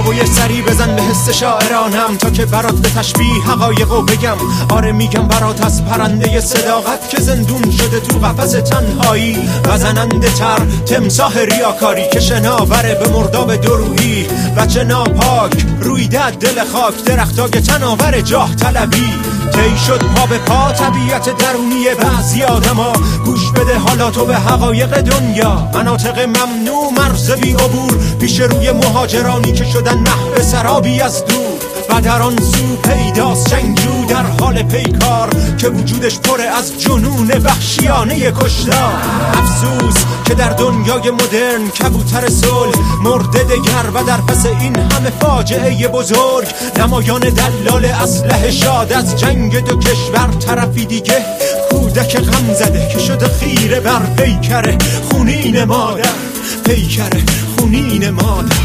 و یه سری بزن به حس شاعرانم تا که برات به تشبیه حقایقو بگم. آره میگم برات از پرنده صداقت که زندون شده تو قفس تنهایی و زننده تر تمساح ریاکاری که شناوره به مرداب درویی. بچه ناپاک رویده دل خاک درختای تناور جاه طلبی. طی شد پا به پا طبیعت درونی بعضی آدما. گوش بده حالا تو به حقایق دنیا. مناطق ممنوع مرز بی عبور پیش روی مهاجرانی که شدن محو سرابی از دور. و در آن سو پیداست جنگجو در حال پیکار که وجودش پر از جنون وحشیانه کشتار. افسوس که در دنیای مدرن کبوتر صلح مرده دگر و در پس این همه فاجعه بزرگ نمایان دلال اسلحه شاد از جنگ دو کشور. طرفی دیگه کودک غم زده که شده خیره بر پیکر خونین مادر. پیکر خونین مادر.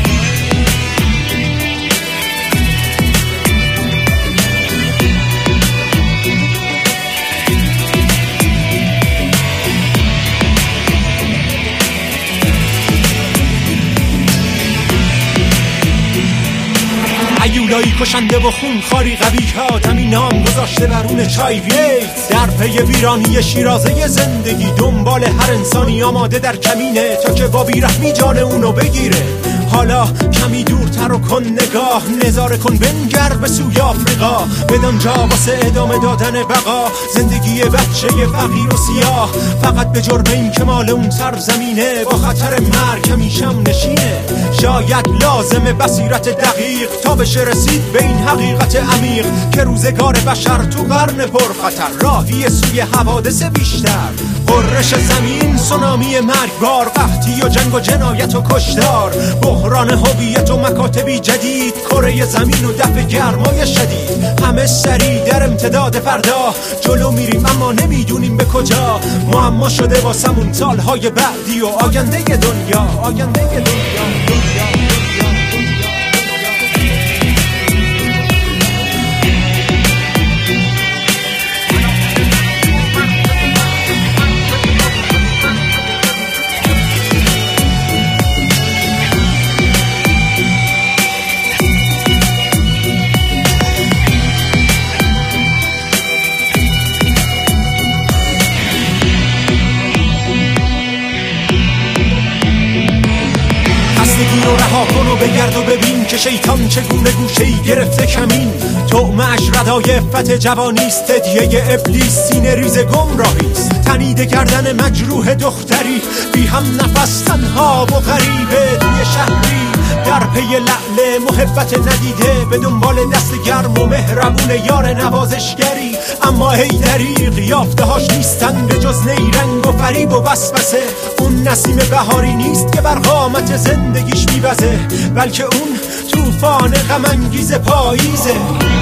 ایولایی کشنده و خونخواری قوی آدمی نام گذاشته برون چای ویت. در پی ویرانی شیرازه زندگی دنبال هر انسانی آماده در کمینه تا که با بیرحمی جان اونو بگیره. حالا کمی دورتر و کن نگاه نظاره کن بنگر به سوی آفریقا. بدانجا واسه ادامه دادن بقا زندگی بچه فقیر و سیاه فقط به جرم این که مال اون سرزمینه با خطر مرگ همیشم نشینه. شاید لازمه بصیرت دقیق تا بشه رسید به این حقیقت عمیق که روزگار بشر تو قرن پرخطر راهی سوی حوادث بیشتر. قررش زمین، سونامی مرگبار، قحطی و جنگ و جنایت و کشتار، بحران هویت و مکاتبی جدید، کره زمین و دفع گرمای شدید. همه سری در امتداد فردا جلو میریم اما نمیدونیم به کجا. معما شده واسمون سالهای بعدی و آینده دنیا. آینده دنیا. رو رها کن و بگرد و ببین که شیطان چگونه گوشه‌ای گرفته کمین. طعمه‌اش ردای عفت جوانیست، هدیه ابلیس سینه ریز گمراهیست. تنیده کردن مجروح دختری بی هم نفس تنها و غریبه توی شهری در پی لعل محبت ندیده به دنبال دست گرم و مهربون یار نوازشگری. اما هی دریغ یافته هاش نیستن به جز نیرنگ و فریب و وسوسه. اون نسیم بهاری نیست که بر قامت زندگیش میوزه، بلکه اون طوفان غم انگیز پاییزه.